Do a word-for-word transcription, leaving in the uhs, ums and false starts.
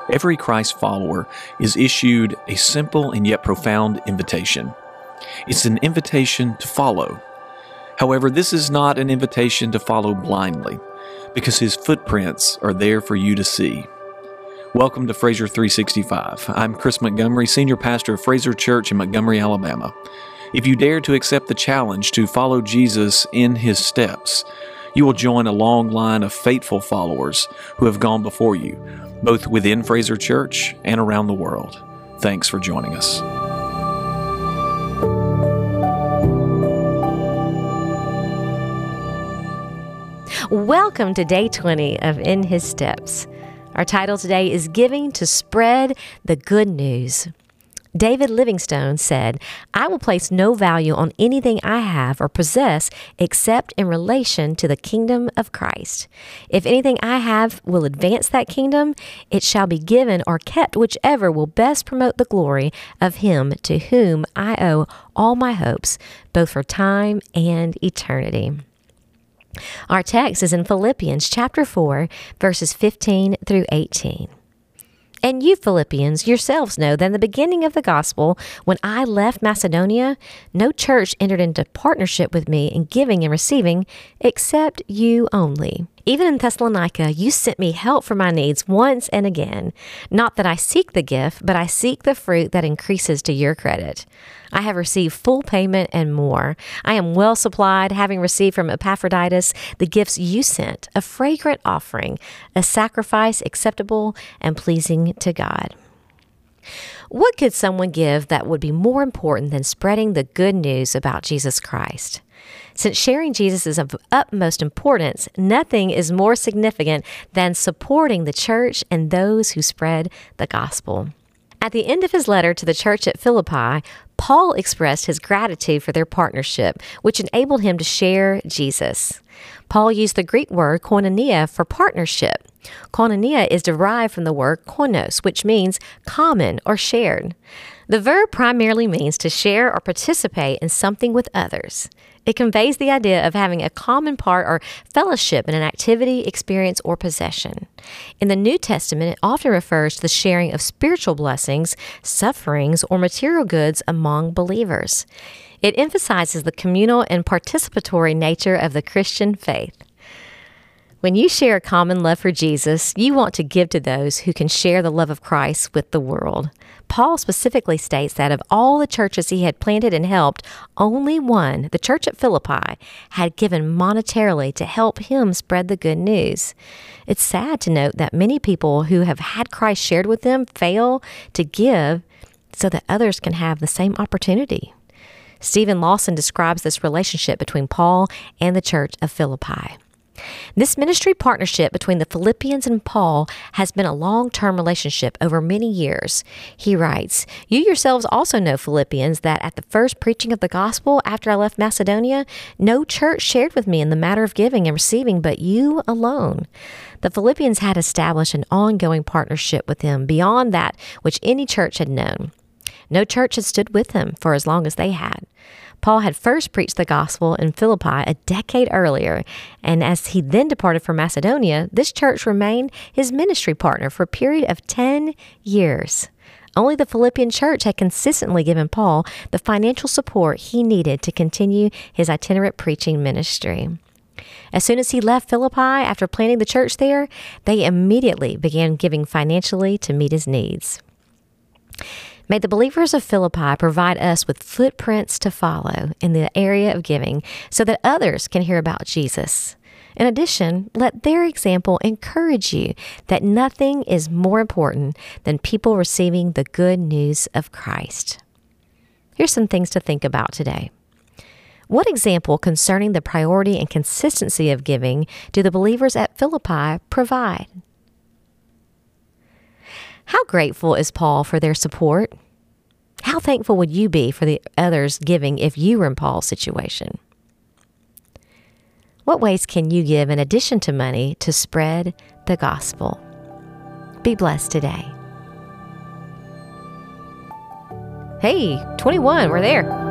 every Christ follower is issued a simple and yet profound invitation. It's an invitation to follow. However, this is not an invitation to follow blindly, because His footprints are there for you to see. Welcome to Fraser three sixty-five. I'm Chris Montgomery, Senior Pastor of Fraser Church in Montgomery, Alabama. If you dare to accept the challenge to follow Jesus in His steps, you will join a long line of faithful followers who have gone before you, both within Fraser Church and around the world. Thanks for joining us. Welcome to day twenty of In His Steps. Our title today is Giving to Spread the Good News. David Livingstone said, "I will place no value on anything I have or possess except in relation to the kingdom of Christ. If anything I have will advance that kingdom, it shall be given or kept whichever will best promote the glory of Him to whom I owe all my hopes, both for time and eternity." Our text is in Philippians chapter four, verses fifteen through eighteen. "And you, Philippians, yourselves know that in the beginning of the gospel, when I left Macedonia, no church entered into partnership with me in giving and receiving, except you only. Even in Thessalonica, you sent me help for my needs once and again. Not that I seek the gift, but I seek the fruit that increases to your credit. I have received full payment and more. I am well supplied, having received from Epaphroditus the gifts you sent, a fragrant offering, a sacrifice acceptable and pleasing to God." What could someone give that would be more important than spreading the good news about Jesus Christ? Since sharing Jesus is of utmost importance, nothing is more significant than supporting the church and those who spread the gospel. At the end of his letter to the church at Philippi, Paul expressed his gratitude for their partnership, which enabled him to share Jesus. Paul used the Greek word koinonia for partnership. Koinonia is derived from the word koinos, which means common or shared. The verb primarily means to share or participate in something with others. It conveys the idea of having a common part or fellowship in an activity, experience, or possession. In the New Testament, it often refers to the sharing of spiritual blessings, sufferings, or material goods among believers. It emphasizes the communal and participatory nature of the Christian faith. When you share a common love for Jesus, you want to give to those who can share the love of Christ with the world. Paul specifically states that of all the churches he had planted and helped, only one, the church at Philippi, had given monetarily to help him spread the good news. It's sad to note that many people who have had Christ shared with them fail to give so that others can have the same opportunity. Stephen Lawson describes this relationship between Paul and the church of Philippi. This ministry partnership between the Philippians and Paul has been a long-term relationship over many years. He writes, "You yourselves also know, Philippians, that at the first preaching of the gospel after I left Macedonia, no church shared with me in the matter of giving and receiving but you alone." The Philippians had established an ongoing partnership with him beyond that which any church had known. No church had stood with him for as long as they had. Paul had first preached the gospel in Philippi a decade earlier, and as he then departed for Macedonia, this church remained his ministry partner for a period of ten years. Only the Philippian church had consistently given Paul the financial support he needed to continue his itinerant preaching ministry. As soon as he left Philippi after planting the church there, they immediately began giving financially to meet his needs. May the believers of Philippi provide us with footprints to follow in the area of giving so that others can hear about Jesus. In addition, let their example encourage you that nothing is more important than people receiving the good news of Christ. Here's some things to think about today. What example concerning the priority and consistency of giving do the believers at Philippi provide? How grateful is Paul for their support? How thankful would you be for the others giving if you were in Paul's situation? What ways can you give in addition to money to spread the gospel? Be blessed today. Hey, twenty-one, we're there.